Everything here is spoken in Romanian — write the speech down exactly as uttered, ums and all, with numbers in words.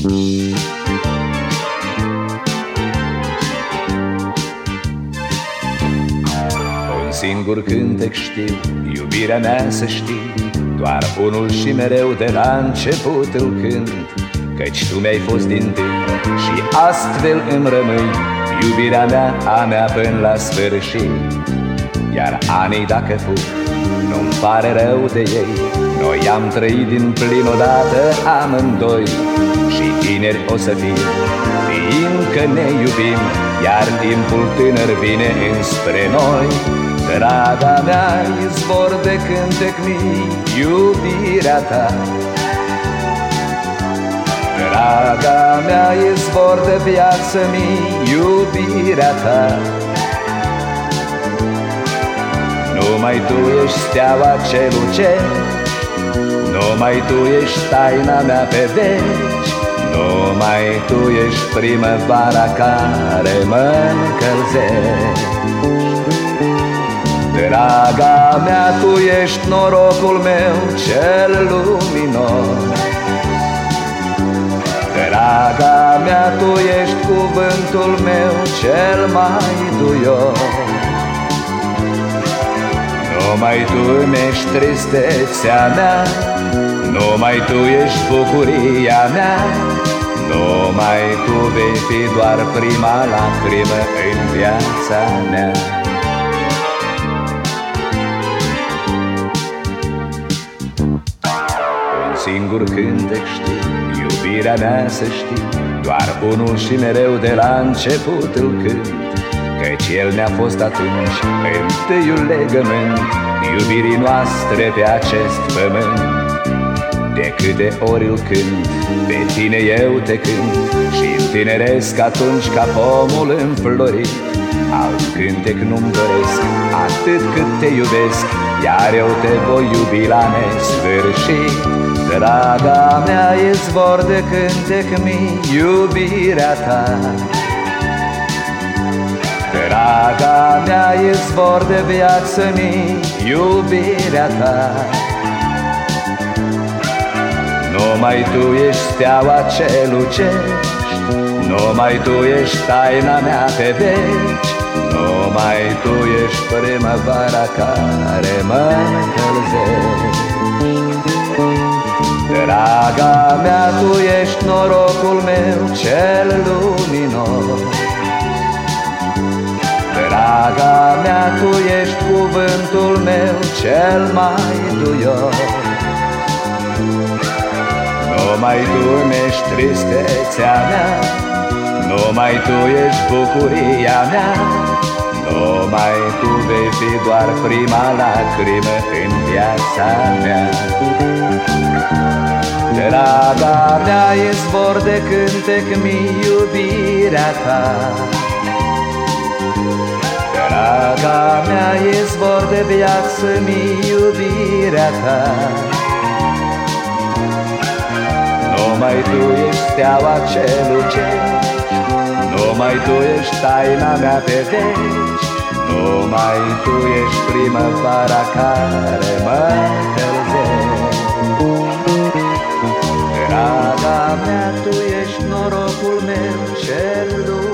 Un singur cântec știu, iubirea mea să știi, doar unul și mereu de la început îl cânt, căci tu mi-ai fost dintâi și astfel îmi rămâi, iubirea mea, a mea până la sfârșit. Iar anii dacă fug, nu-mi pare rău de ei, noi am trăit din plin odată amândoi și tineri o să fim, fiindcă ne iubim, iar timpul tânăr vine înspre noi. Draga mea, izvor de cântec mii, iubirea ta. Draga mea, izvor de viață mii, iubirea ta. Numai tu ești steaua ce lucești, numai tu ești taina mea pe veci, numai tu ești primăvara care mă încălzești. Draga mea, tu ești norocul meu cel luminos. Draga mea, tu ești cuvântul meu cel mai duios. Numai tu îmi ești tristețea mea, numai tu ești bucuria mea, numai tu vei fi doar prima lacrimă în viața mea. Un singur cântec știu, iubirea mea să știi, doar unul și mereu de la început îl cânt, căci el ne-a fost atunci întâiul legământ iubirii noastre pe acest pământ. De câte ori îl cânt, pe tine eu te cânt și întineresc atunci ca pomul înflorit. Alt cântec nu-mi doresc, atât cât te iubesc, iar eu te voi iubi la nesfârșit. Draga mea, izvor de cântec mii, iubirea ta. Draga mea, izvor de viață mii, iubirea ta. Numai tu ești steaua ce lucești, numai tu ești taina mea pe veci, numai tu ești primăvara care mă încălzești. Draga mea, tu ești norocul meu cel luminos. Draga mea, tu ești cuvântul meu cel mai duios. Numai tu îmi ești tristețea mea, numai tu ești bucuria mea, numai tu vei fi doar prima lacrimă în viața mea. Draga mea, izvor de cântec mii, iubirea ta. Draga mea, izvor de viață mii, iubirea ta. Numai tu ești steaua ce lucești, numai tu ești taina mea pe veci, numai tu ești primăvara care mă încălzești. Draga mea, tu ești norocul meu cel luminos.